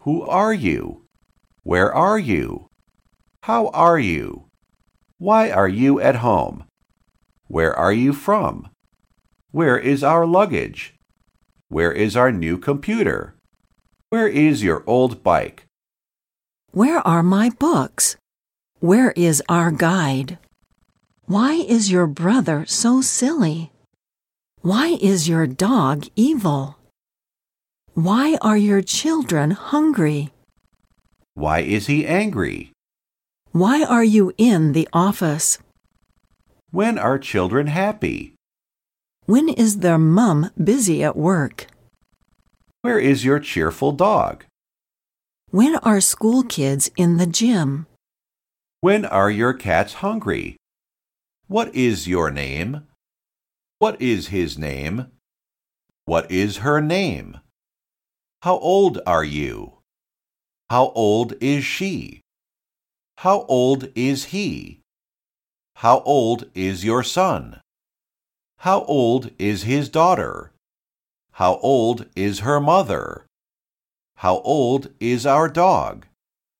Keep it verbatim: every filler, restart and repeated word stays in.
Who are you? Where are you? How are you? Why are you at home? Where are you from? Where is our luggage? Where is our new computer? Where is your old bike? Where are my books? Where is our guide? Why is your brother so silly? Why is your dog evil? Why are your children hungry? Why is he angry? Why are you in the office? When are children happy? When is their mum busy at work? Where is your cheerful dog? When are school kids in the gym? When are your cats hungry? What is your name? What is his name? What is her name? How old are you? How old is she? How old is he? How old is your son? How old is his daughter? How old is her mother? How old is our dog?